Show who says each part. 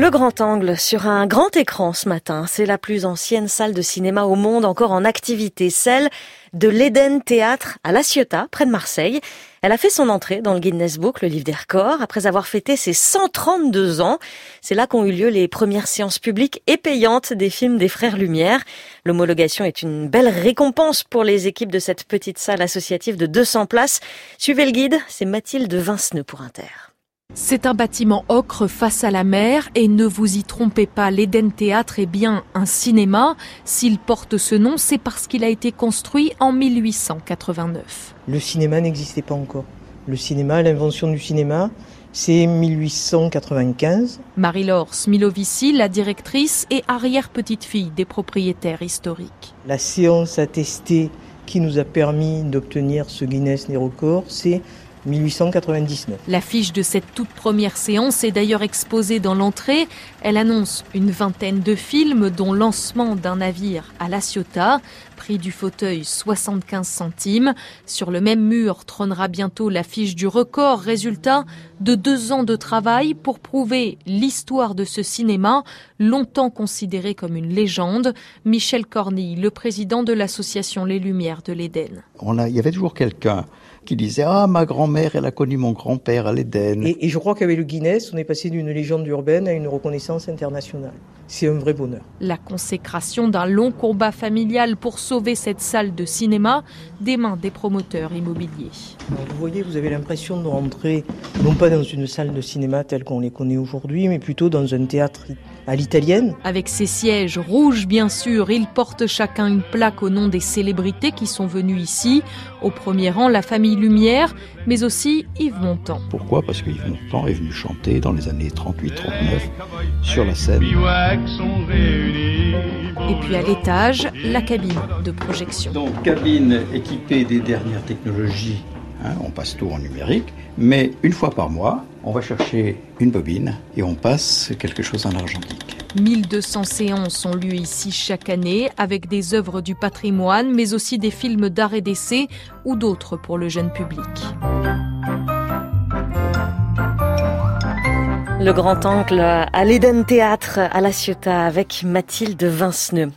Speaker 1: Le Grand Angle sur un grand écran ce matin. C'est la plus ancienne salle de cinéma au monde encore en activité, celle de l'Eden Théâtre à La Ciotat, près de Marseille. Elle a fait son entrée dans le Guinness Book, le livre des records, après avoir fêté ses 132 ans. C'est là qu'ont eu lieu les premières séances publiques et payantes des films des Frères Lumière. L'homologation est une belle récompense pour les équipes de cette petite salle associative de 200 places. Suivez le guide, c'est Mathilde Vinceneux pour Inter.
Speaker 2: C'est un bâtiment ocre face à la mer et ne vous y trompez pas, l'Eden Théâtre est bien un cinéma. S'il porte ce nom, c'est parce qu'il a été construit en 1889.
Speaker 3: Le cinéma n'existait pas encore. Le cinéma, l'invention du cinéma, c'est 1895.
Speaker 2: Marie-Laure Smilovici, la directrice et arrière-petite-fille des propriétaires historiques.
Speaker 3: La séance attestée qui nous a permis d'obtenir ce Guinness des records, c'est 1899.
Speaker 2: L'affiche de cette toute première séance est d'ailleurs exposée dans l'entrée. Elle annonce une vingtaine de films, dont Lancement d'un navire à La Ciotat, prix du fauteuil 75 centimes. Sur le même mur trônera bientôt l'affiche du record, résultat de 2 ans de travail pour prouver l'histoire de ce cinéma, longtemps considéré comme une légende. Michel Cornille, le président de l'association Les Lumières de l'Eden.
Speaker 4: Il y avait toujours quelqu'un qui disait « Ah, ma grand-mère, elle a connu mon grand-père à l'Eden ».
Speaker 3: Et je crois qu'avec le Guinness, on est passé d'une légende urbaine à une reconnaissance internationale. C'est un vrai bonheur.
Speaker 2: La consécration d'un long combat familial pour sauver cette salle de cinéma des mains des promoteurs immobiliers.
Speaker 3: Alors vous voyez, vous avez l'impression de rentrer, non pas dans une salle de cinéma telle qu'on les connaît aujourd'hui, mais plutôt dans un théâtre à l'italienne.
Speaker 2: Avec ses sièges rouges, bien sûr, ils portent chacun une plaque au nom des célébrités qui sont venues ici. Au premier rang, la famille Lumière, mais aussi Yves Montand.
Speaker 4: Pourquoi ? Parce que Yves Montand est venu chanter dans les années 38-39 sur la scène.
Speaker 2: Et puis à l'étage, la cabine de projection.
Speaker 4: Donc cabine équipée des dernières technologies, on passe tout en numérique, mais une fois par mois, on va chercher une bobine et on passe quelque chose en argentique.
Speaker 2: 1200 séances ont lieu ici chaque année avec des œuvres du patrimoine, mais aussi des films d'art et d'essai ou d'autres pour le jeune public.
Speaker 1: Le Grand Angle à l'Eden Théâtre à La Ciotat avec Mathilde Vinceneux.